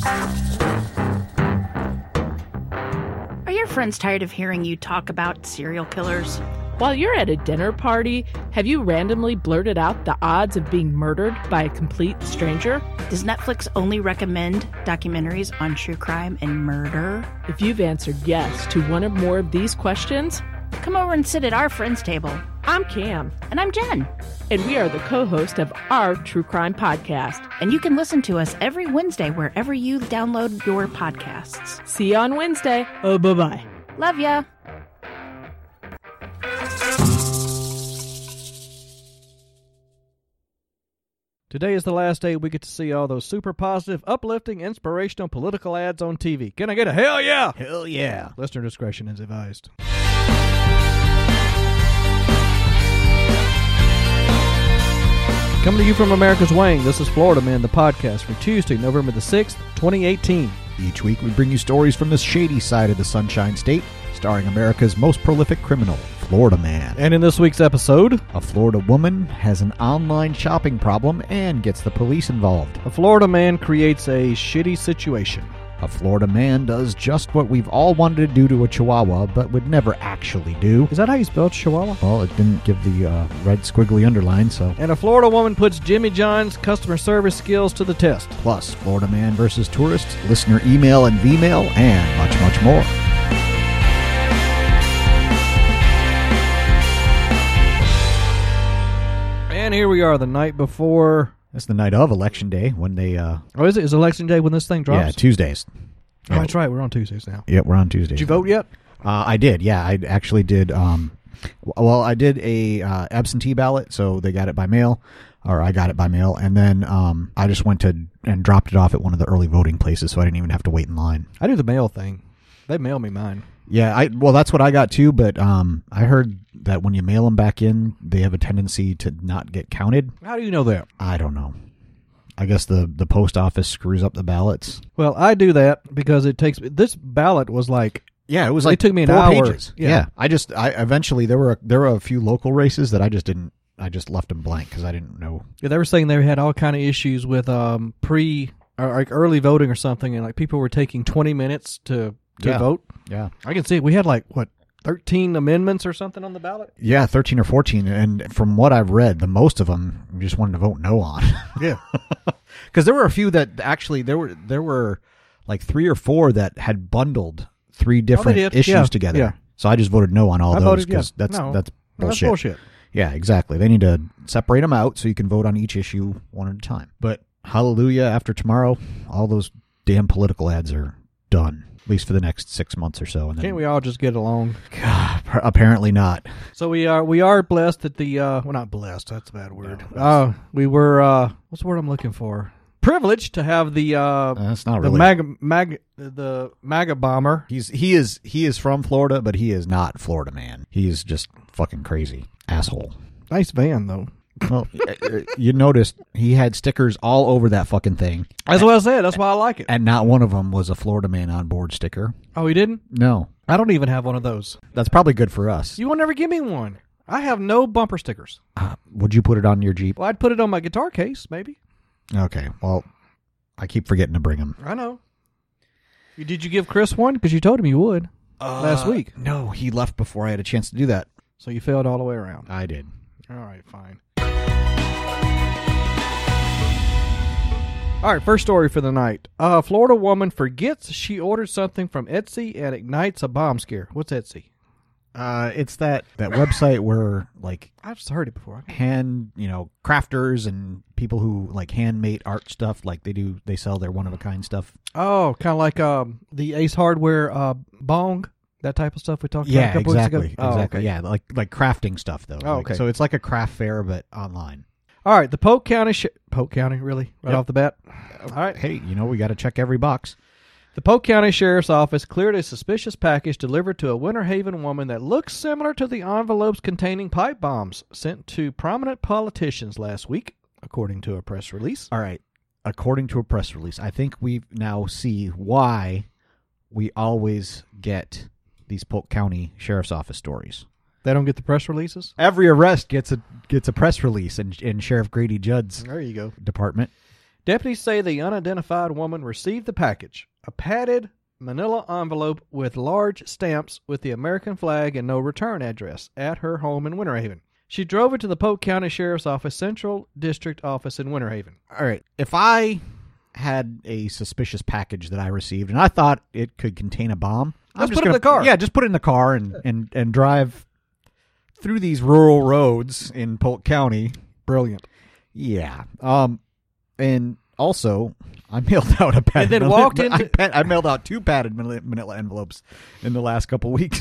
Are your friends tired of hearing you talk about serial killers? While you're at a dinner party, have you randomly blurted out the odds of being murdered by a complete stranger? Does Netflix only recommend documentaries on true crime and murder? If you've answered yes to one or more of these questions, come over and sit at our friends' table. I'm Cam. And I'm Jen. And we are the co-host of our True Crime Podcast. And you can listen to us every Wednesday wherever you download your podcasts. See you on Wednesday. Oh, bye-bye. Love ya. Today is the last day we get to see all those super positive, uplifting, inspirational political ads on TV. Can I get a hell yeah? Hell yeah. Listener discretion is advised. Coming to you from America's Wang, this is Florida Man, the podcast for Tuesday, November the 6th, 2018. Each week we bring you stories from the shady side of the Sunshine State, starring America's most prolific criminal, Florida Man. And in this week's episode, a Florida woman has an online shopping problem and gets the police involved. A Florida man creates a shitty situation. A Florida man does just what we've all wanted to do to a Chihuahua, but would never actually do. Is that how you spell Chihuahua? Well, it didn't give the red squiggly underline, so. And a Florida woman puts Jimmy John's customer service skills to the test. Plus, Florida man versus tourists, listener email and V-mail, and much, much more. And here we are, the night before. It's the night of Election Day when they... Oh, is it? Is Election Day when this thing drops? Yeah, Tuesdays. Oh, that's right. We're on Tuesdays now. Yeah, we're on Tuesdays. Did you vote yet? I did, yeah. I actually did. Well, I did a absentee ballot, so they got it by mail, or I got it by mail, and then I just went to and dropped it off at one of the early voting places, so I didn't even have to wait in line. I do the mail thing. They mail me mine. Yeah, well, that's what I got too, but I heard that when you mail them back in, they have a tendency to not get counted. How do you know that? I don't know. I guess the post office screws up the ballots. Well, I do that because it takes... This ballot was like... Yeah, it was like it took me an 4 hour. pages. Yeah. I eventually there were a few local races that I just left them blank because I didn't know. Yeah, they were saying they had all kind of issues with early voting or something, and like people were taking 20 minutes to vote. Yeah, I can see it. We had 13 amendments or something on the ballot. Yeah, 13 or 14, and from what I've read, the most of them you just wanted to vote no on. Yeah, because there were a few that actually there were like 3 or 4 that had bundled 3 different issues together. Yeah. So I just voted no on all those because that's bullshit. That's bullshit. Yeah, exactly. They need to separate them out so you can vote on each issue one at a time. But hallelujah, after tomorrow, all those damn political ads are done, at least for the next 6 months or so. And then, can't we all just get along? God, apparently not. So we are blessed that the well, not blessed. That's a bad word. We were what's the word I'm looking for? Privileged to have the that's not really the MAGA bomber. He is from Florida, but he is not Florida Man. He is just fucking crazy asshole. Nice van though. Well, you noticed he had stickers all over that fucking thing. That's what I said. That's why I like it. And not one of them was a Florida Man on board sticker. Oh, he didn't? No. I don't even have one of those. That's probably good for us. You will never give me one. I have no bumper stickers. Would you put it on your Jeep? Well, I'd put it on my guitar case, maybe. Okay. Well, I keep forgetting to bring them. I know. Did you give Chris one? Because you told him you would last week. No, he left before I had a chance to do that. So you failed all the way around. I did. All right, fine. All right, first story for the night. A Florida woman forgets she ordered something from Etsy and ignites a bomb scare. What's Etsy? It's that website where I've just heard it before. Crafters and people who handmade art stuff, they sell their one of a kind stuff. Oh, kind of like the Ace Hardware bong, that type of stuff we talked about a couple weeks ago. Exactly. Yeah, like crafting stuff though. Oh, okay. So it's like a craft fair but online. All right, the Polk County really? Right off the bat? All right. Hey, we got to check every box. The Polk County Sheriff's Office cleared a suspicious package delivered to a Winter Haven woman that looks similar to the envelopes containing pipe bombs sent to prominent politicians last week, according to a press release. All right. According to a press release, I think we now see why we always get these Polk County Sheriff's Office stories. They don't get the press releases? Every arrest gets a press release in Sheriff Grady Judd's there you go. department. Deputies say the unidentified woman received the package, a padded manila envelope with large stamps with the American flag and no return address, at her home in Winter Haven. She drove it to the Polk County Sheriff's Office Central District Office in Winter Haven. All right. If I had a suspicious package that I received and I thought it could contain a bomb, Just put it in the car. Yeah, just put it in the car and drive through these rural roads in Polk County. Brilliant. Yeah. And also, I mailed out a padded. And then walked into. I mailed out 2 padded manila envelopes in the last couple weeks.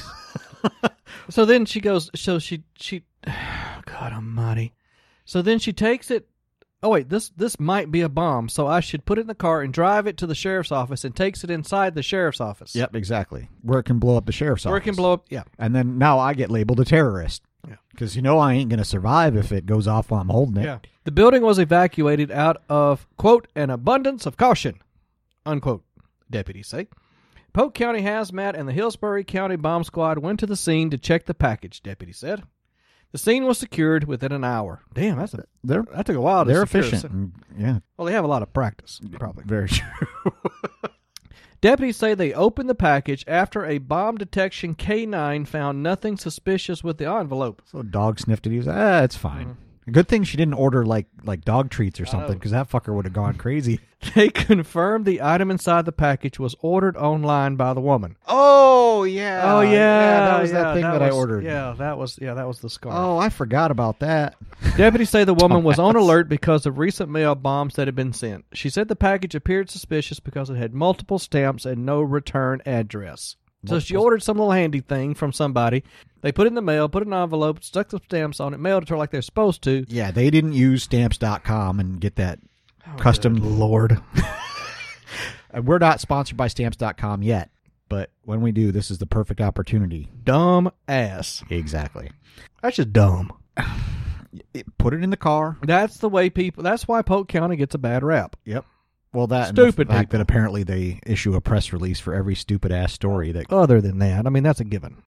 So then she goes. So she. God Almighty. So then she takes it. Oh wait, this might be a bomb. So I should put it in the car and drive it to the sheriff's office, and takes it inside the sheriff's office. Yep, exactly. Where it can blow up the sheriff's office. Where it can blow up. Yeah. And then now I get labeled a terrorist. Yeah. Because I ain't going to survive if it goes off while I'm holding it. Yeah. The building was evacuated out of, quote, an abundance of caution, unquote, deputies say. Polk County Hazmat and the Hillsborough County Bomb Squad went to the scene to check the package, deputies said. The scene was secured within an hour. Damn, that took a while to They're secure. efficient. Yeah. Well, they have a lot of practice, probably. Very true. Deputies say they opened the package after a bomb detection K9 found nothing suspicious with the envelope. So dog sniffed it. He was it's fine. Good thing she didn't order like dog treats or something, because that fucker would have gone crazy. They confirmed the item inside the package was ordered online by the woman. Oh yeah. Oh yeah, that was that thing that I ordered. Yeah, that was the scarf. Oh, I forgot about that. Deputies say the woman was on alert because of recent mail bombs that had been sent. She said the package appeared suspicious because it had multiple stamps and no return address. So she ordered some little handy thing from somebody. They put it in the mail, put it in an envelope, stuck the stamps on it, mailed it to her like they're supposed to. Yeah, they didn't use Stamps.com and get that custom. Good Lord. We're not sponsored by Stamps.com yet, but when we do, this is the perfect opportunity. Dumb ass. Exactly. That's just dumb. Put it in the car. That's the way people. That's why Polk County gets a bad rap. Yep. Well, that Stupid and the fact people. that apparently they issue a press release for every stupid ass story that. Other than that, I mean, that's a given.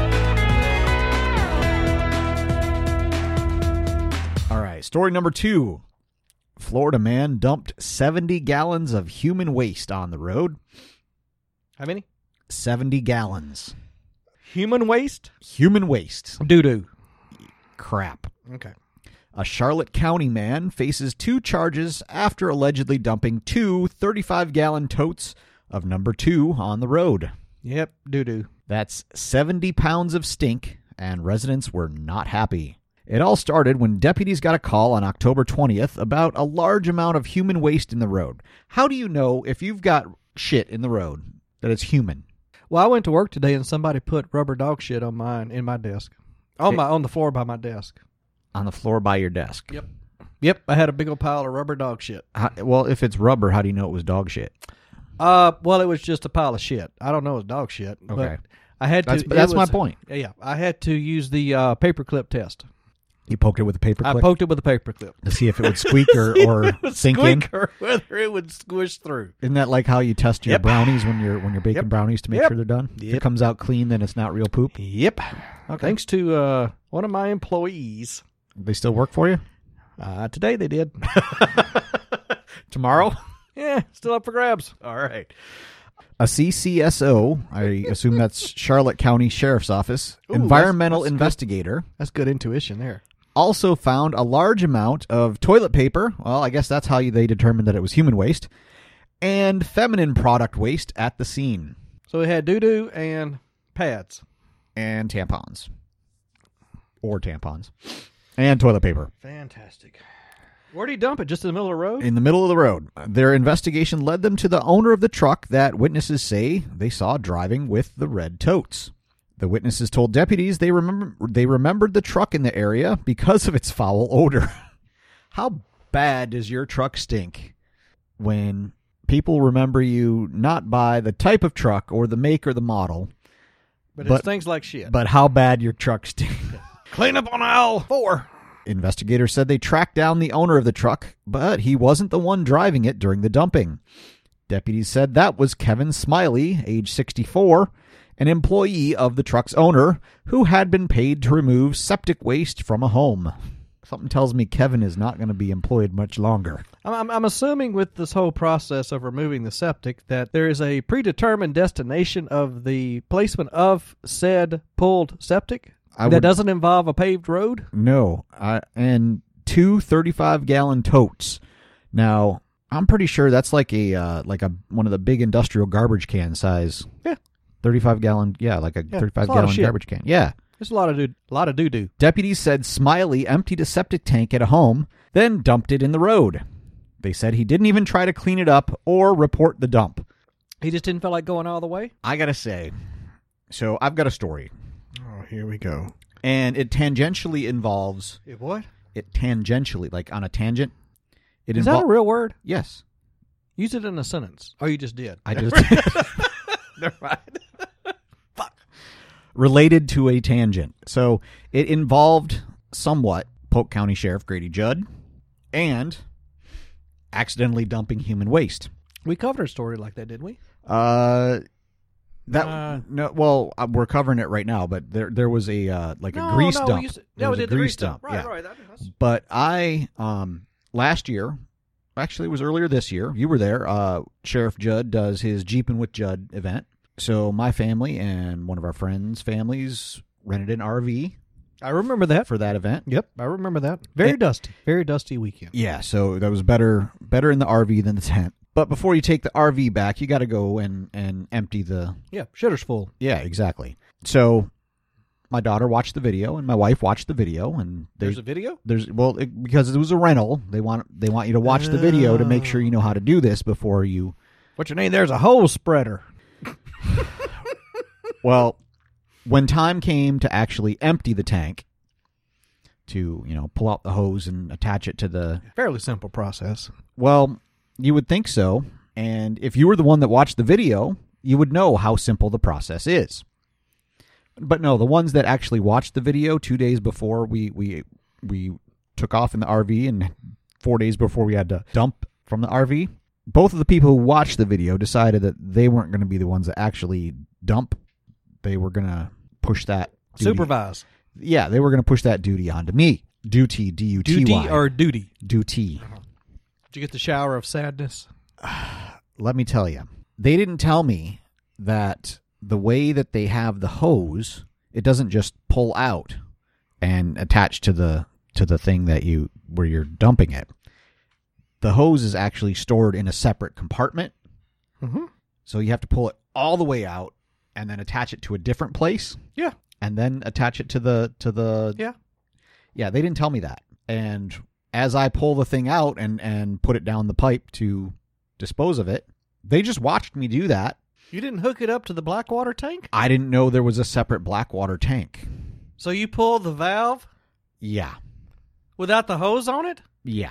All right, story number 2. Florida man dumped 70 gallons of human waste on the road. How many? 70 gallons. Human waste? Human waste. Doo-doo. Crap. Okay. A Charlotte County man faces 2 charges after allegedly dumping 2 35-gallon totes of number 2 on the road. Yep, doo-doo. That's 70 pounds of stink, and residents were not happy. It all started when deputies got a call on October 20th about a large amount of human waste in the road. How do you know if you've got shit in the road that it's human? Well, I went to work today and somebody put rubber dog shit on in my desk. On the floor by my desk. On the floor by your desk. Yep, I had a big old pile of rubber dog shit. Well, if it's rubber, how do you know it was dog shit? Well, it was just a pile of shit. I don't know it was dog shit. Okay. But I had to. That's my point. Yeah, I had to use the paperclip test. You poked it with a paper clip? I poked it with a paperclip. To see if it would squeak or sink in? Or whether it would squish through. Isn't that like how you test your Yep. brownies when you're baking Yep. brownies to make Yep. sure they're done? If Yep. it comes out clean, then it's not real poop? Yep. Okay. Thanks to one of my employees. They still work for you? Today they did. Tomorrow? Yeah, still up for grabs. All right. A CCSO, I assume that's Charlotte County Sheriff's Office, Ooh, environmental that's good. investigator, That's good intuition there. also found a large amount of toilet paper. Well, I guess that's how they determined that it was human waste, and feminine product waste at the scene, So we had doo-doo and pads. and tampons. Or tampons. And toilet paper. Fantastic. Where'd he dump it? Just in the middle of the road? In the middle of the road. Their investigation led them to the owner of the truck that witnesses say they saw driving with the red totes. The witnesses told deputies they remembered the truck in the area because of its foul odor. How bad does your truck stink when people remember you not by the type of truck or the make or the model, But it stinks like shit. but how bad your truck stinks? Clean up on aisle 4. Investigators said they tracked down the owner of the truck, but he wasn't the one driving it during the dumping. Deputies said that was Kevin Smiley, age 64, an employee of the truck's owner, who had been paid to remove septic waste from a home. Something tells me Kevin is not going to be employed much longer. I'm assuming with this whole process of removing the septic that there is a predetermined destination of the placement of said pulled septic that doesn't involve a paved road? No. And 2 35-gallon totes. Now, I'm pretty sure that's like a one of the big industrial garbage can size. Yeah. 35-gallon, like a 35-gallon garbage can. Yeah. There's a lot of doo-doo. Deputies said Smiley emptied a septic tank at a home, then dumped it in the road. They said he didn't even try to clean it up or report the dump. He just didn't feel like going all the way? I got to say, so I've got a story. Oh, here we go. And it tangentially involves... It what? It tangentially, like on a tangent. Is that a real word? Yes. Use it in a sentence. Oh, you just did. I just did. Never mind. Fuck. Related to a tangent. So it involved somewhat Polk County Sheriff Grady Judd and accidentally dumping human waste. We covered a story like that, didn't we? No. Well, we're covering it right now, but there was a grease dump. We did the grease dump. Right, yeah. right. But I last year, actually it was earlier this year. You were there. Sheriff Judd does his Jeepin' with Judd event. So my family and one of our friends' families rented an RV. I remember that for that event. Yep, I remember that. Very dusty weekend. Yeah, so that was better in the RV than the tent. But before you take the RV back, you got to go and empty the... Yeah, shitter's full. Yeah, exactly. So my daughter watched the video and my wife watched the video. And there's a video? Because it was a rental, they want you to watch the video to make sure you know how to do this before you... What's your name? There's a hole spreader. Well, when time came to actually empty the tank, to, pull out the hose and attach it to the... Fairly simple process. Well, you would think so. And if you were the one that watched the video, you would know how simple the process is. But no, the ones that actually watched the video 2 days before we took off in the RV and 4 days before we had to dump from the RV, both of the people who watched the video decided that they weren't going to be the ones that actually dump. They were going to push that duty. Supervise. Yeah, they were going to push that duty onto me. Duty, D-U-T-Y. Duty or duty? Duty. Did you get the shower of sadness? Let me tell you. They didn't tell me that the way that they have the hose, it doesn't just pull out and attach to the thing where you're dumping it. The hose is actually stored in a separate compartment. Mm-hmm. So you have to pull it all the way out and then attach it to a different place. Yeah. And then attach it to the Yeah. Yeah, they didn't tell me that. And as I pull the thing out and put it down the pipe to dispose of it, they just watched me do that. You didn't hook it up to the Blackwater tank? I didn't know there was a separate Blackwater tank. So you pulled the valve? Yeah. Without the hose on it? Yeah.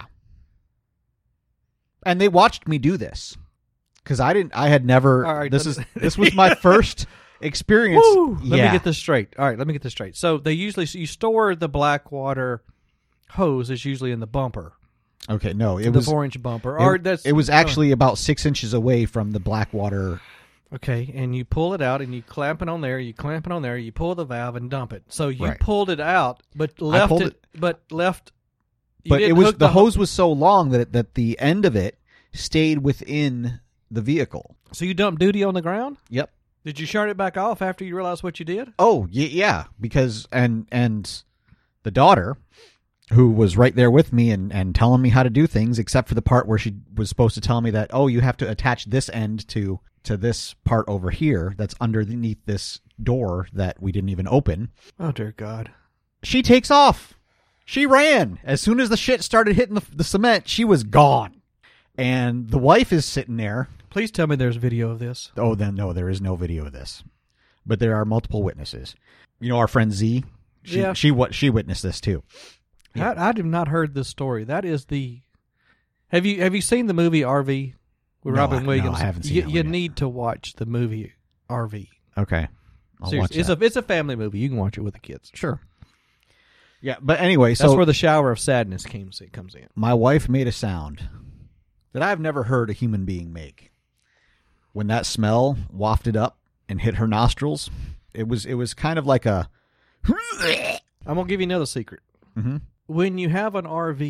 And they watched me do this. Because I had never... All right, this was my first experience. Woo! Let me get this straight. All right, let me get this straight. So you store the Blackwater hose is usually in the bumper. Okay, no, it the was 4-inch bumper. It was actually about 6 inches away from the Blackwater. Okay, and you pull it out and you clamp it on there. You pull the valve and dump it. So you Right. pulled it out, but left it. But it was the hose was so long that the end of it stayed within the vehicle. So you dumped duty on the ground? Yep. Did you shut it back off after you realized what you did? Oh, yeah, because and the daughter, who was right there with me and telling me how to do things, except for the part where she was supposed to tell me that, oh, you have to attach this end to this part over here that's underneath this door that we didn't even open. Oh, dear God. She takes off. She ran. As soon as the shit started hitting the cement, she was gone. And the wife is sitting there. Please tell me there's video of this. Oh, then no, there is no video of this. But there are multiple witnesses. You know our friend Z? She witnessed this too. Yeah. I have not heard this story. That is the... Have you seen the movie RV with Robin Williams? No, I haven't seen it. You need to watch the movie RV. Okay. I'll watch Seriously, that. it's a family movie. You can watch it with the kids. Sure. Yeah, but anyway, That's so where the shower of sadness comes in. my wife made a sound that I've never heard a human being make. When that smell wafted up and hit her nostrils, it was kind of like a... I'm going to give you another secret. Mm-hmm. When you have an RV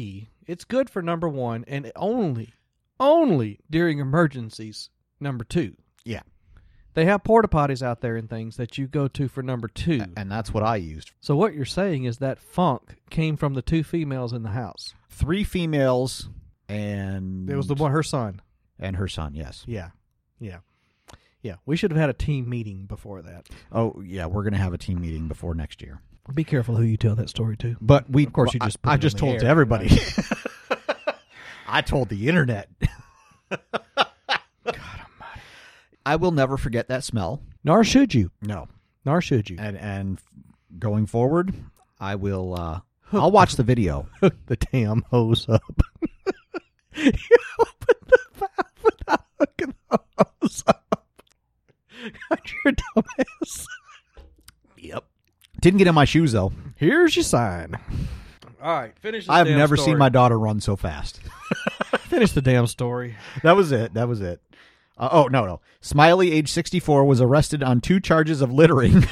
It's good for number 1 and only during emergencies, number 2. Yeah. They have porta potties out there and things that you go to for number 2. And that's what I used. So what you're saying is that funk came from the 2 females in the house. 3 females and... It was the one, her son. And her son, yes. Yeah. We should have had a team meeting before that. Oh, yeah, we're going to have a team meeting before next year. Be careful who you tell that story to. But Of course, you just put I it just on the told air, to everybody. right? I told the internet. God almighty. I will never forget that smell. Nor should you. No. Nor should you. And going forward, I will I'll watch the video. Hook the damn hose up. You open the valve without hooking the hose up. God, you're a dumbass. Yep. Didn't get in my shoes though. Here's your sign. All right, finish this I've damn never story. seen my daughter run so fast. Finish the damn story. That was it. Oh, no. Smiley, age 64, was arrested on 2 charges of littering.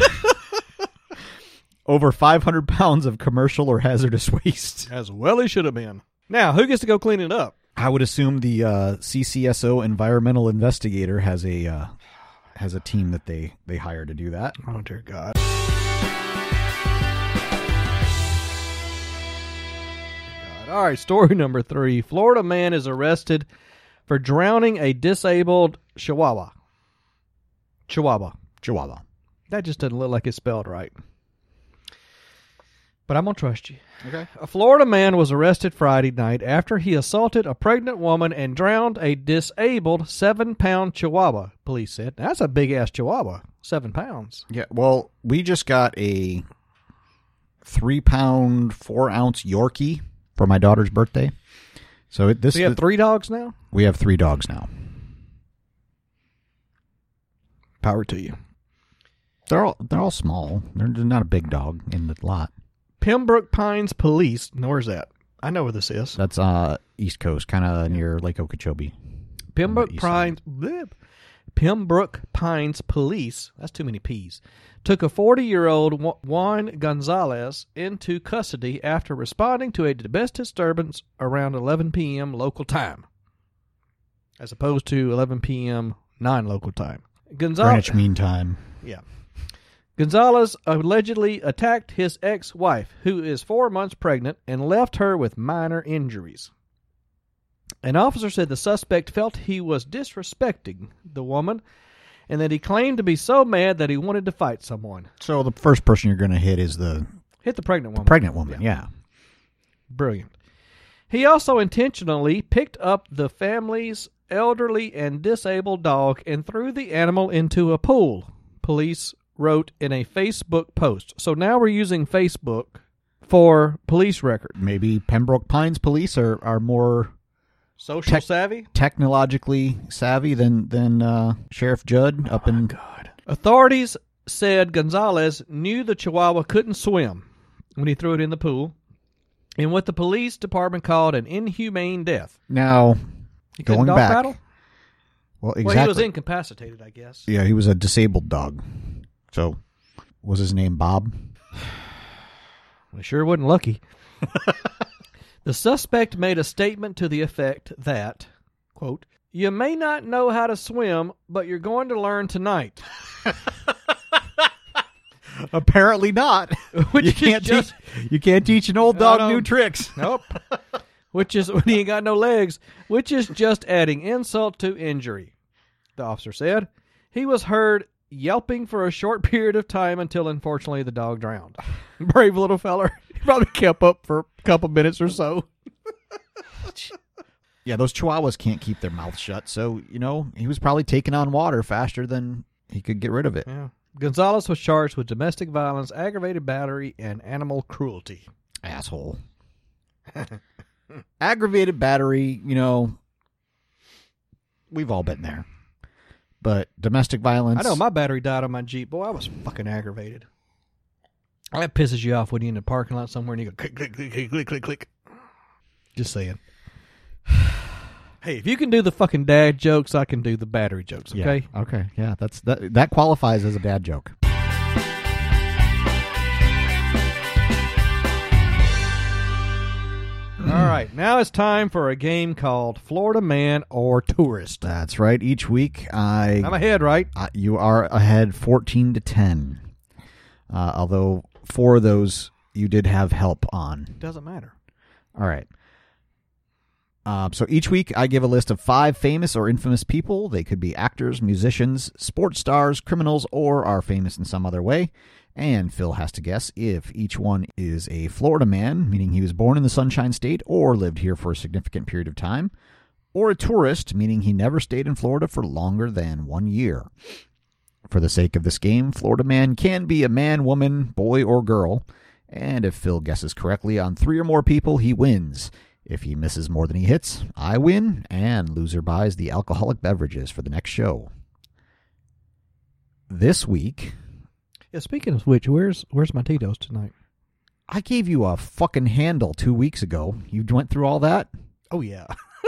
Over 500 pounds of commercial or hazardous waste. As well he should have been. Now, who gets to go clean it up? I would assume the CCSO environmental investigator has a team that they hire to do that. Oh, dear God. All right, story number 3. Florida man is arrested for drowning a disabled Chihuahua. Chihuahua. That just doesn't look like it's spelled right. But I'm going to trust you. Okay. A Florida man was arrested Friday night after he assaulted a pregnant woman and drowned a disabled 7-pound Chihuahua, police said. That's a big-ass Chihuahua, 7 pounds. Yeah, well, we just got a 3-pound, 4-ounce Yorkie for my daughter's birthday. So You have 3 dogs now? We have 3 dogs now. Power to you. They're all small. They're not a big dog in the lot. Pembroke Pines Police. Now, where's that? I know where this is. That's East Coast, kind of near Lake Okeechobee. Pembroke east Pines. Pembroke Pines Police. That's too many P's. Took a 40-year-old Juan Gonzalez into custody after responding to a domestic disturbance around 11 p.m. local time, as opposed to 11 p.m. non-local time. Greenwich Mean Time. Yeah. Gonzalez allegedly attacked his ex-wife, who is 4 months pregnant, and left her with minor injuries. An officer said the suspect felt he was disrespecting the woman and that he claimed to be so mad that he wanted to fight someone. So the first person you're going to hit is the pregnant woman. pregnant woman, yeah. Brilliant. He also intentionally picked up the family's elderly and disabled dog and threw the animal into a pool, police wrote in a Facebook post. So now we're using Facebook for police record. Maybe Pembroke Pines police are more social savvy? Technologically savvy than Sheriff Judd up in... God. Authorities said Gonzalez knew the Chihuahua couldn't swim when he threw it in the pool, in what the police department called an inhumane death. Now, He couldn't going dog back... paddle? Well, exactly. Well, he was incapacitated, I guess. Yeah, he was a disabled dog. So, was his name Bob? Well, sure wasn't lucky. The suspect made a statement to the effect that, quote, "You may not know how to swim, but you're going to learn tonight." Apparently not. You can't teach an old dog new tricks. Nope. Which is when he ain't got no legs, which is just adding insult to injury, the officer said. He was heard yelping for a short period of time until, unfortunately, the dog drowned. Brave little feller. He probably kept up for a couple minutes or so. Yeah, those Chihuahuas can't keep their mouths shut, so, he was probably taking on water faster than he could get rid of it. Yeah. Gonzalez was charged with domestic violence, aggravated battery, and animal cruelty. Asshole. Aggravated battery, we've all been there. But domestic violence... I know, my battery died on my Jeep. Boy, I was fucking aggravated. That pisses you off when you're in the parking lot somewhere and you go click, click, click, click, click, click, click. Just saying. Hey, if you can do the fucking dad jokes, I can do the battery jokes, okay? Yeah, okay, yeah, that qualifies as a dad joke. right, now it's time for a game called Florida Man or Tourist. That's right. Each week, I'm ahead, right? You are ahead 14-10. Although 4 of those you did have help on. Doesn't matter. All right. So each week I give a list of 5 famous or infamous people. They could be actors, musicians, sports stars, criminals, or are famous in some other way. And Phil has to guess if each one is a Florida man, meaning he was born in the Sunshine State or lived here for a significant period of time, or a tourist, meaning he never stayed in Florida for longer than 1 year. For the sake of this game, Florida man can be a man, woman, boy, or girl. And if Phil guesses correctly on 3 or more people, he wins. If he misses more than he hits, I win, and loser buys the alcoholic beverages for the next show. This week... Yeah, speaking of which, where's my Tito's tonight? I gave you a fucking handle 2 weeks ago. You went through all that? Oh, yeah.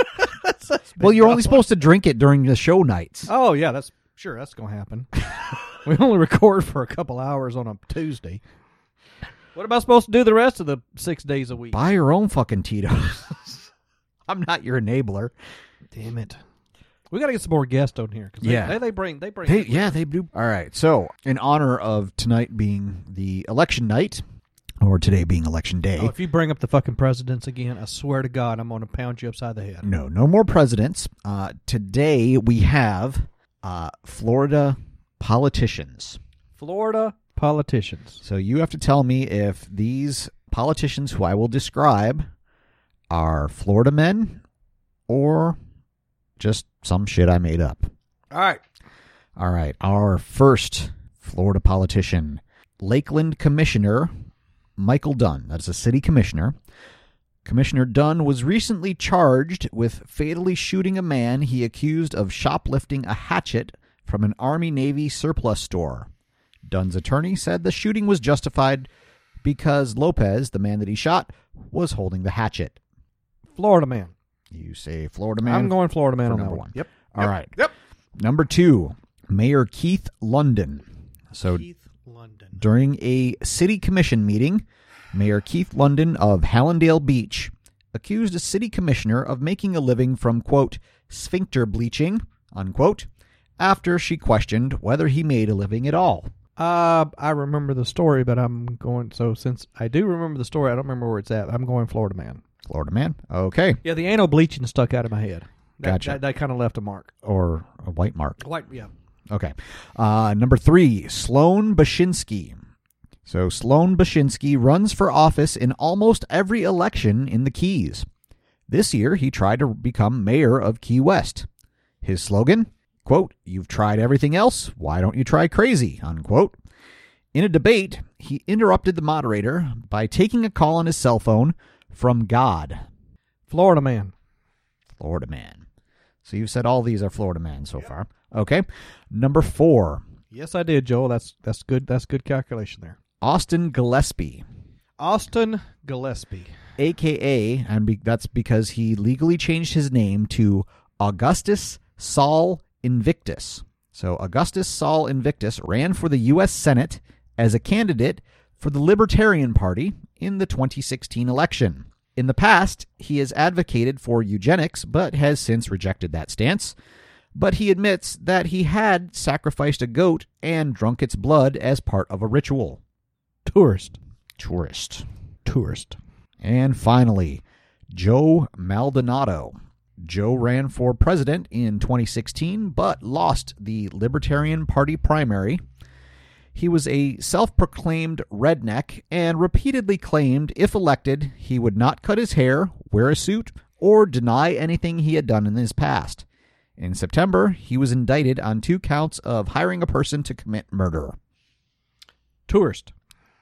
Well, you're only supposed to drink it during the show nights. Oh, yeah, that's going to happen. We only record for a couple hours on a Tuesday. What am I supposed to do the rest of the 6 days a week? Buy your own fucking Tito's. I'm not your enabler. Damn it. We got to get some more guests on here. Cause Yeah. They bring. They do. All right. So, in honor of tonight being the election night, or today being election day. Oh, if you bring up the fucking presidents again, I swear to God, I'm going to pound you upside the head. No more presidents. Today we have Florida politicians. Florida politicians. So you have to tell me if these politicians who I will describe are Florida men or just some shit I made up. All right. Our first Florida politician, Lakeland Commissioner Michael Dunn. That's a city commissioner. Commissioner Dunn was recently charged with fatally shooting a man he accused of shoplifting a hatchet from an Army-Navy surplus store. Dunn's attorney said the shooting was justified because Lopez, the man that he shot, was holding the hatchet. Florida man. You say Florida man? I'm going Florida man for on number that one. one. Yep. All right. Yep. Number 2, Mayor Keith London. So Keith London. during a city commission meeting, Mayor Keith London of Hallandale Beach accused a city commissioner of making a living from, quote, sphincter bleaching, unquote, after she questioned whether he made a living at all. I remember the story, but since I do remember the story, I don't remember where it's at. I'm going Florida man. Florida man? Okay. Yeah, the anal bleaching stuck out of my head. Gotcha. That kind of left a mark. Or a white mark. White, yeah. Okay. Number 3, Sloan Bashinsky. So Sloan Bashinsky runs for office in almost every election in the Keys. This year, he tried to become mayor of Key West. His slogan, quote, "You've tried everything else, why don't you try crazy?" unquote. In a debate, he interrupted the moderator by taking a call on his cell phone from God. Florida man. Florida man. So you've said all these are Florida man so far. Okay. Number 4, Yes, I did, Joel. That's good. That's good calculation there. Austin Gillespie. Austin Gillespie. A.K.A., and that's because he legally changed his name to Augustus Saul Invictus. So Augustus Saul Invictus ran for the U.S. Senate as a candidate for the Libertarian Party in the 2016 election. In the past, he has advocated for eugenics, but has since rejected that stance. But he admits that he had sacrificed a goat and drunk its blood as part of a ritual. Tourist. And finally, Joe Maldonado. Joe ran for president in 2016, but lost the Libertarian Party primary. He was a self-proclaimed redneck and repeatedly claimed, if elected, he would not cut his hair, wear a suit, or deny anything he had done in his past. In September, he was indicted on 2 counts of hiring a person to commit murder. Tourist.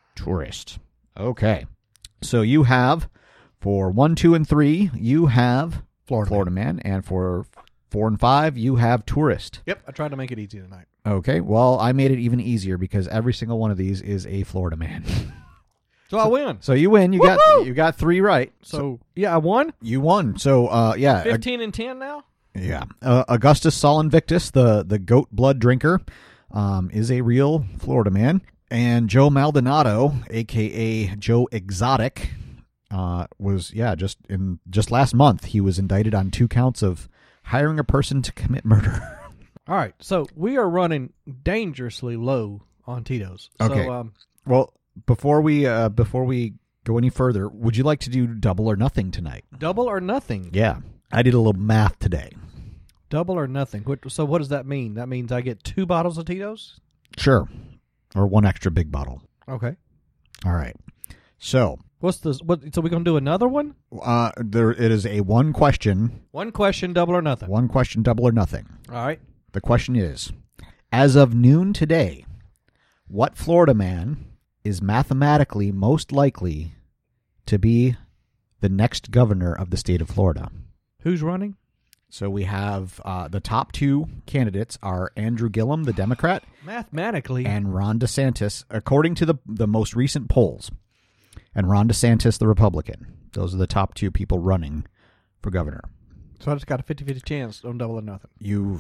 Okay. So you have, for 1, 2, and 3, you have Florida man, and for 4 and 5, you have tourist. Yep, I tried to make it easy tonight. Okay, well, I made it even easier because every single one of these is a Florida man. So I win. So you win. You got 3 right. So yeah, I won. You won. So yeah, 15 and 10 now. Yeah. Augustus Saul Invictus, the goat blood drinker, is a real Florida man, and Joe Maldonado, aka Joe Exotic, was just last month he was indicted on 2 counts of hiring a person to commit murder. All right, so we are running dangerously low on Tito's. Okay. So, Well, before we go any further, would you like to do double or nothing tonight? double or nothing. Yeah, I did a little math today. Double or nothing. So what does that mean? That means I get 2 bottles of Tito's? Sure, or 1 extra big bottle. Okay. All right. So, So we're going to do another one? it is a 1 question. 1 question, double or nothing. 1 question, double or nothing. All right. The question is, as of noon today, what Florida man is mathematically most likely to be the next governor of the state of Florida? Who's running? So we have the top 2 candidates are Andrew Gillum, the Democrat, Mathematically. and Ron DeSantis, according to the most recent polls. And Ron DeSantis, the Republican. Those are the top 2 people running for governor. So I just got a 50-50 chance on double or nothing.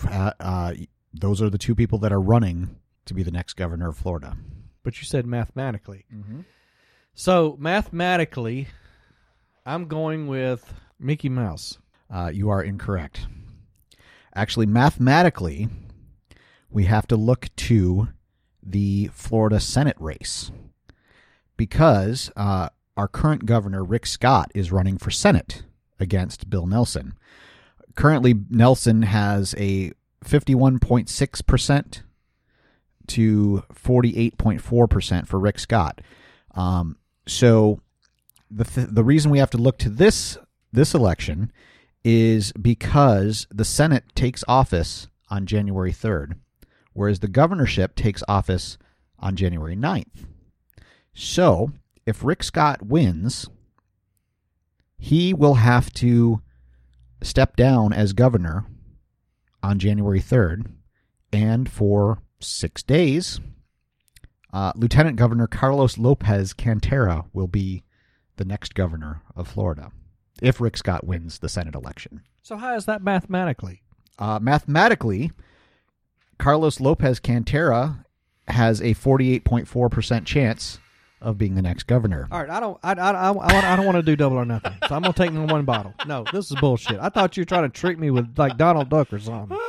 Those are the 2 people that are running to be the next governor of Florida. But you said mathematically. Mm-hmm. So mathematically, I'm going with Mickey Mouse. You are incorrect. Actually, mathematically, we have to look to the Florida Senate race because our current governor, Rick Scott, is running for Senate against Bill Nelson. Currently, Nelson has a 51.6% to 48.4% for Rick Scott. So the reason we have to look to this election is because the Senate takes office on January 3rd, whereas the governorship takes office on January 9th. So if Rick Scott wins, he will have to step down as governor on January 3rd, and for 6 days, Lieutenant Governor Carlos Lopez Cantera will be the next governor of Florida if Rick Scott wins the Senate election. So how is that mathematically? Mathematically, Carlos Lopez Cantera has a 48.4% chance of being the next governor. All right, I don't want to do double or nothing. So I'm gonna take my 1 bottle. No, this is bullshit. I thought you were trying to trick me with like Donald Duck or something.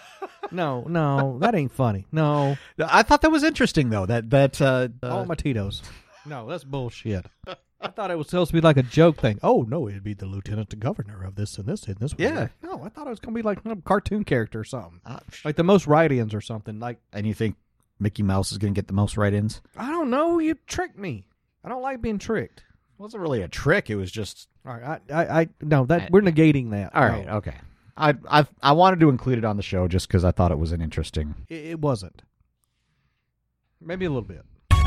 No, that ain't funny. No, I thought that was interesting though. I want my Tito's. No, that's bullshit. I thought it was supposed to be like a joke thing. Oh no, it'd be the lieutenant governor of this and this and this. Yeah. No, I thought it was gonna be like a cartoon character or something, like the most write-ins or something. Like, and you think Mickey Mouse is going to get the most write-ins? I don't know. You tricked me. I don't like being tricked. It wasn't really a trick. It was just all right. We're negating that. All right. Okay. I wanted to include it on the show just because I thought it was an interesting. It wasn't. Maybe a little bit.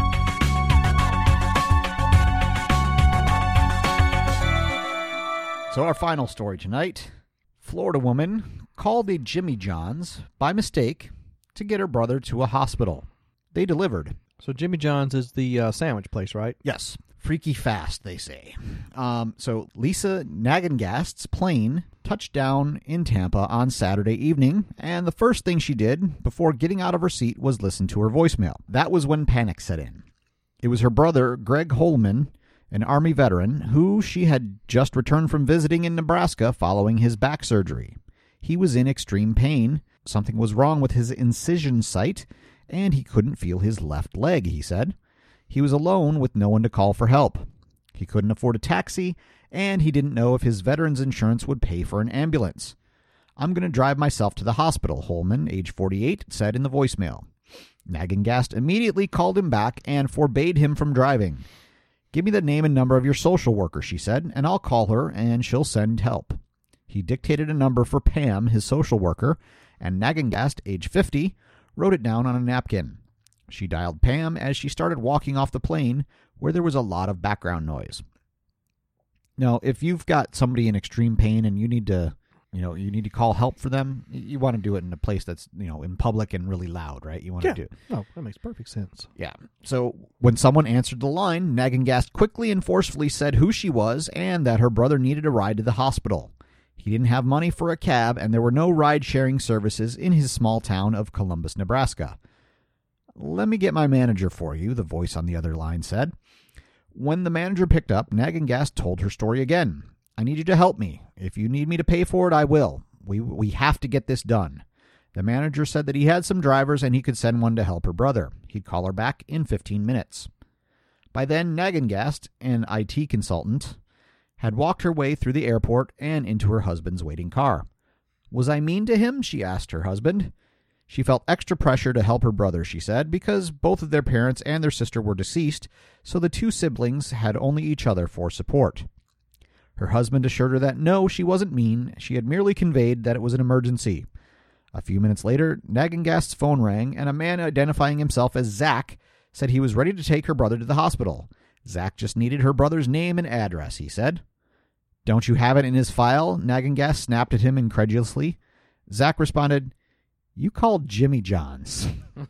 So our final story tonight: Florida woman called a Jimmy John's by mistake to get her brother to a hospital. They delivered. So Jimmy John's is the sandwich place, right? Yes. Freaky fast, they say. So Lisa Nagengast's plane touched down in Tampa on Saturday evening, and the first thing she did before getting out of her seat was listen to her voicemail. That was when panic set in. It was her brother, Greg Holman, an Army veteran, who she had just returned from visiting in Nebraska following his back surgery. He was in extreme pain. Something was wrong with his incision site, and he couldn't feel his left leg, he said. He was alone with no one to call for help. He couldn't afford a taxi, and he didn't know if his veteran's insurance would pay for an ambulance. I'm going to drive myself to the hospital, Holman, age 48, said in the voicemail. Nagengast immediately called him back and forbade him from driving. Give me the name and number of your social worker, she said, and I'll call her and she'll send help. He dictated a number for Pam, his social worker, and Nagengast, age 50, wrote it down on a napkin. She dialed Pam as she started walking off the plane, where there was a lot of background noise. Now, if you've got somebody in extreme pain and you need to call help for them, you want to do it in a place that's, in public and really loud, right? You want to do it. No, that makes perfect sense. Yeah. So when someone answered the line, Nagengast quickly and forcefully said who she was and that her brother needed a ride to the hospital. He didn't have money for a cab, and there were no ride-sharing services in his small town of Columbus, Nebraska. Let me get my manager for you, the voice on the other line said. When the manager picked up, Nagengast told her story again. I need you to help me. If you need me to pay for it, I will. We have to get this done. The manager said that he had some drivers and he could send one to help her brother. He'd call her back in 15 minutes. By then, Nagengast, an IT consultant, had walked her way through the airport and into her husband's waiting car. Was I mean to him? She asked her husband. She felt extra pressure to help her brother, she said, because both of their parents and their sister were deceased, so the two siblings had only each other for support. Her husband assured her that no, she wasn't mean. She had merely conveyed that it was an emergency. A few minutes later, Nagengast's phone rang, and a man identifying himself as Zach said he was ready to take her brother to the hospital. Zach just needed her brother's name and address, he said. Don't you have it in his file? Nagengast snapped at him incredulously. Zach responded, You called Jimmy John's.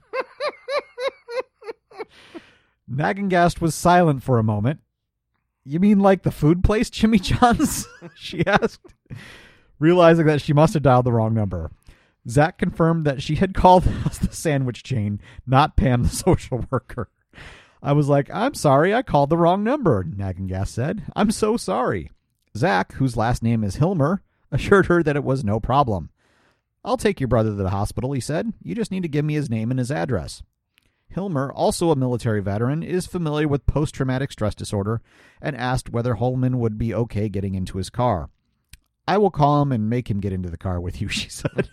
Nagengast was silent for a moment. You mean like the food place, Jimmy John's? She asked, realizing that she must have dialed the wrong number. Zach confirmed that she had called the sandwich chain, not Pam, the social worker. I was like, I'm sorry, I called the wrong number, Nagengast said. I'm so sorry. Zach, whose last name is Hilmer, assured her that it was no problem. I'll take your brother to the hospital, he said. You just need to give me his name and his address. Hilmer, also a military veteran, is familiar with post-traumatic stress disorder and asked whether Holman would be okay getting into his car. I will call him and make him get into the car with you, she said.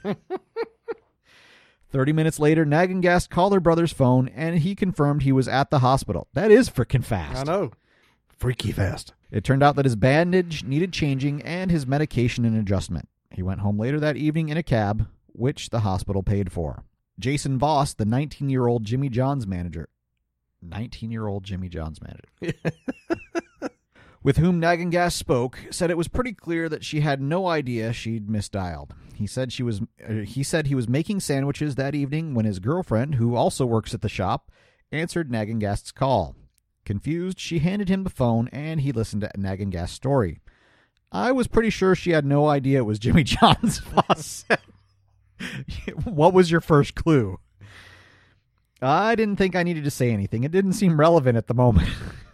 30 minutes later, Nagengast called her brother's phone, and he confirmed he was at the hospital. That is frickin' fast. I know. Freaky fast. It turned out that his bandage needed changing and his medication an adjustment. He went home later that evening in a cab, which the hospital paid for. Jason Voss, the 19-year-old Jimmy John's manager. 19-year-old Jimmy John's manager. With whom Nagengast spoke, said it was pretty clear that she had no idea she'd misdialed. He said he was making sandwiches that evening when his girlfriend, who also works at the shop, answered Nagengast's call. Confused, she handed him the phone, and he listened to Nagengast's story. I was pretty sure she had no idea it was Jimmy John's, Voss said. What was your first clue? I didn't think I needed to say anything. It didn't seem relevant at the moment.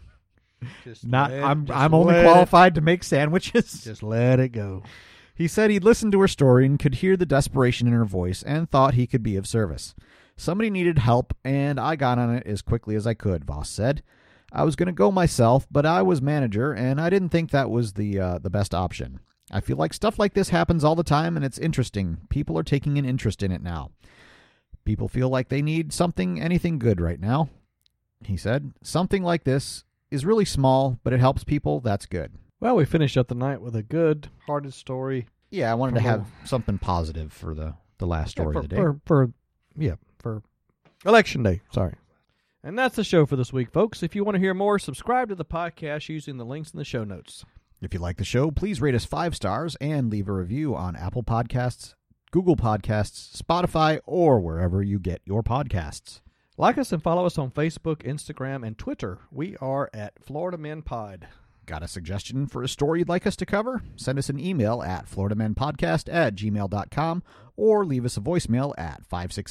I'm only qualified to make sandwiches. Just let it go. He said he'd listened to her story and could hear the desperation in her voice and thought he could be of service. Somebody needed help, and I got on it as quickly as I could, Voss said. I was going to go myself, but I was manager, and I didn't think that was the best option. I feel like stuff like this happens all the time, and it's interesting. People are taking an interest in it now. People feel like they need anything good right now, he said. Something like this is really small, but it helps people. That's good. Well, we finished up the night with a good-hearted story. Yeah, I wanted to have something positive for the last story of the day. For Election Day. Sorry. And that's the show for this week, folks. If you want to hear more, subscribe to the podcast using the links in the show notes. If you like the show, please rate us 5 stars and leave a review on Apple Podcasts, Google Podcasts, Spotify, or wherever you get your podcasts. Like us and follow us on Facebook, Instagram, and Twitter. We are at Florida Men Pod. Got a suggestion for a story you'd like us to cover? Send us an email at floridamenpodcast@gmail.com or leave us a voicemail at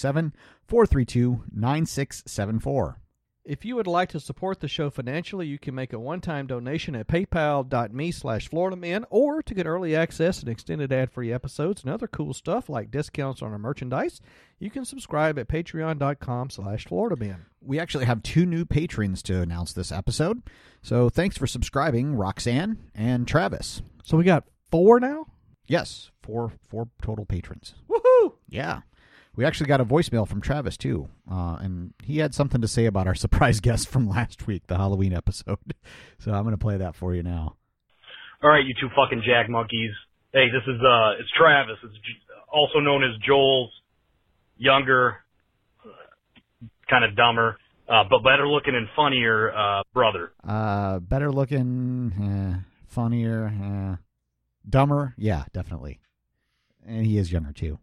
567-432-9674. If you would like to support the show financially, you can make a one-time donation at paypal.me/FloridaMen, or to get early access and extended ad-free episodes and other cool stuff like discounts on our merchandise, you can subscribe at patreon.com/FloridaMen. We actually have 2 new patrons to announce this episode, so thanks for subscribing, Roxanne and Travis. So we got 4 now? Yes, 4 total patrons. Woohoo! Yeah. We actually got a voicemail from Travis, too, and he had something to say about our surprise guest from last week, the Halloween episode. So I'm going to play that for you now. All right, you 2 fucking jag monkeys. Hey, this is it's Travis. It's also known as Joel's younger, kind of dumber, but better looking and funnier brother. Better looking, funnier, dumber. Yeah, definitely. And he is younger, too.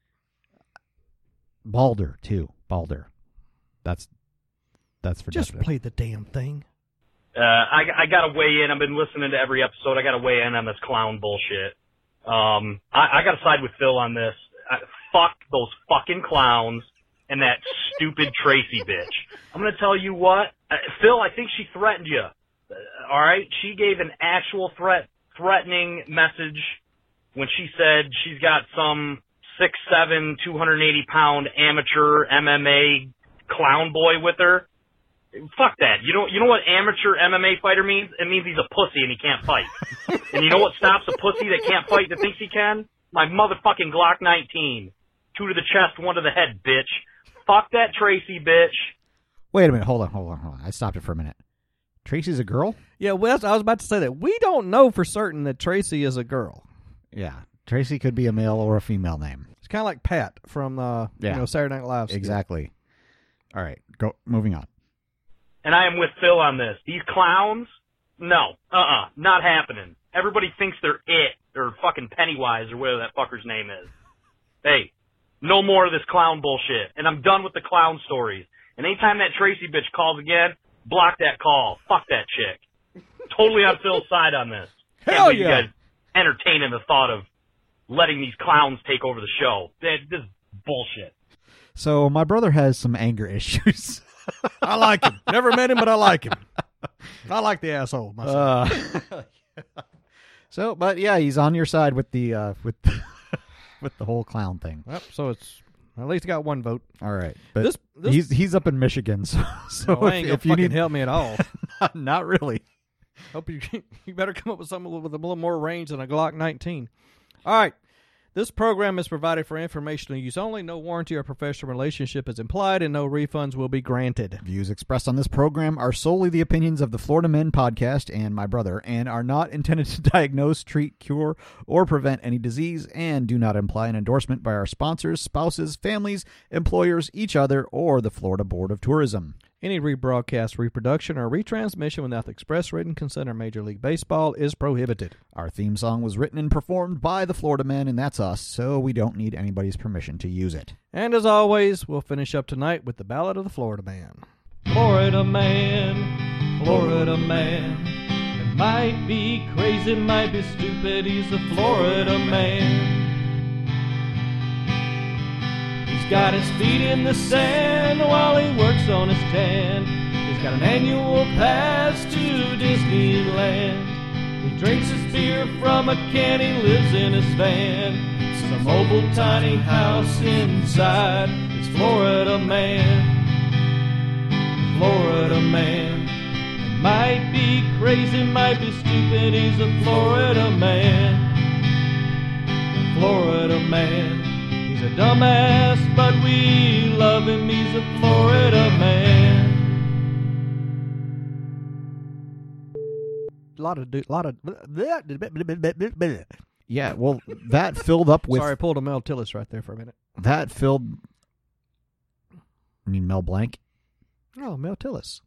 Balder, too. Balder. That's for just definite. Play the damn thing. I got to weigh in. I've been listening to every episode. I got to weigh in on this clown bullshit. I got to side with Phil on this. Fuck those fucking clowns and that stupid Tracy bitch. I'm going to tell you what. Phil, I think she threatened you. all right? She gave an actual threatening message when she said she's got some 6'7", 280-pound amateur MMA clown boy with her. Fuck that. You know what amateur MMA fighter means? It means he's a pussy and he can't fight. And you know what stops a pussy that can't fight that thinks he can? My motherfucking Glock 19. 2 to the chest, 1 to the head, bitch. Fuck that Tracy, bitch. Wait a minute. Hold on. I stopped it for a minute. Tracy's a girl? Yeah, Wes, I was about to say that. We don't know for certain that Tracy is a girl. Yeah. Tracy could be a male or a female name. It's kind of like Pat from Saturday Night Live. Exactly. All right. Go. Moving on. And I am with Phil on this. These clowns, no. Not happening. Everybody thinks they're it, or fucking Pennywise, or whatever that fucker's name is. Hey, no more of this clown bullshit. And I'm done with the clown stories. And anytime that Tracy bitch calls again, block that call. Fuck that chick. Totally on Phil's side on this. Hell believe yeah. You guys entertaining the thought of letting these clowns take over the show. This is bullshit. So my brother has some anger issues. I like him. Never met him, but I like him. I like the asshole myself. But yeah, he's on your side with the with the whole clown thing. Yep, so it's at least got 1 vote. All right, but This he's up in Michigan, so ain't if gonna you need help me at all. not really. Hope you better come up with something with a little more range than a Glock 19. All right. This program is provided for informational use only. No warranty or professional relationship is implied, and no refunds will be granted. Views expressed on this program are solely the opinions of the Florida Men Podcast and my brother, and are not intended to diagnose, treat, cure, or prevent any disease, and do not imply an endorsement by our sponsors, spouses, families, employers, each other, or the Florida Board of Tourism. Any rebroadcast, reproduction, or retransmission without the express written consent of Major League Baseball is prohibited. Our theme song was written and performed by the Florida Men, and that's us, so we don't need anybody's permission to use it. And as always, we'll finish up tonight with the Ballad of the Florida Man. Florida man, Florida man. It might be crazy, might be stupid, he's a Florida man. He's got his feet in the sand while he works on his tan. He's got an annual pass to Disneyland. He drinks his beer from a can, he lives in his van. Some mobile tiny house inside his Florida man. Florida man. It might be crazy, might be stupid, he's a Florida man. Florida man. He's a dumbass, but we love him, he's a Florida man. Yeah, well, that filled up with... Sorry, I pulled a Mel Tillis right there for a minute. That filled... I mean Mel Blanc? Oh, Mel Tillis.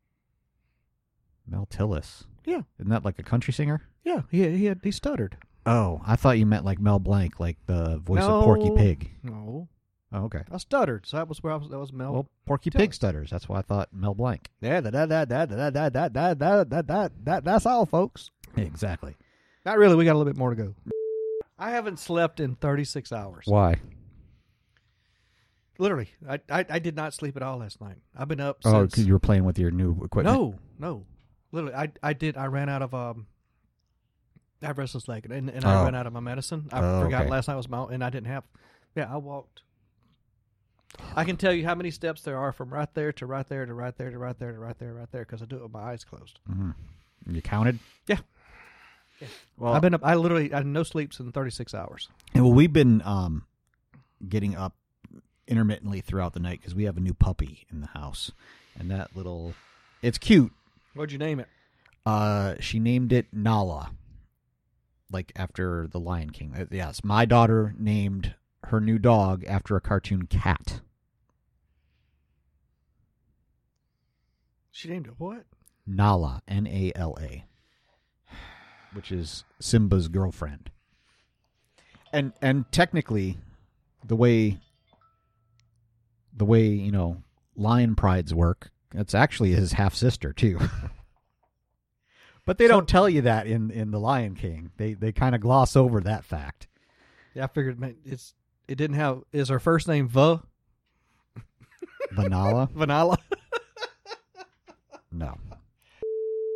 Mel Tillis. Yeah. Isn't that like a country singer? Yeah, he stuttered. Oh, I thought you meant like Mel Blanc, like the voice No. of Porky Pig. No. Oh, okay. I stuttered, so that was where that was Mel. Well, Porky Tillis. Pig stutters. That's why I thought Mel Blanc. Yeah, that's all, folks. Exactly. Not really. We got a little bit more to go. I haven't slept in 36 hours. Why? Literally, I did not sleep at all last night. I've been up Oh, since. because you were playing with your new equipment? No. Literally, I ran out of I have restless leg, and Oh. I ran out of my medicine. I forgot okay. last night was and I didn't have. Yeah, I walked. I can tell you how many steps there are from right there to right there to right there to right there to right there, right there, because I do it with my eyes closed. Mm-hmm. You counted? Yeah. Well, I've been up. I had no sleeps in 36 hours. well, we've been getting up intermittently throughout the night because we have a new puppy in the house, and that little, it's cute. What'd you name it? She named it Nala, like after the Lion King. Yes, my daughter named her new dog after a cartoon cat. She named it what? Nala, Nala, which is Simba's girlfriend. And technically, the way lion prides work, it's actually his half sister too. But they don't tell you that in the Lion King. They kind of gloss over that fact. Yeah, I figured it didn't have. Is her first name Vanala? Vanilla? No.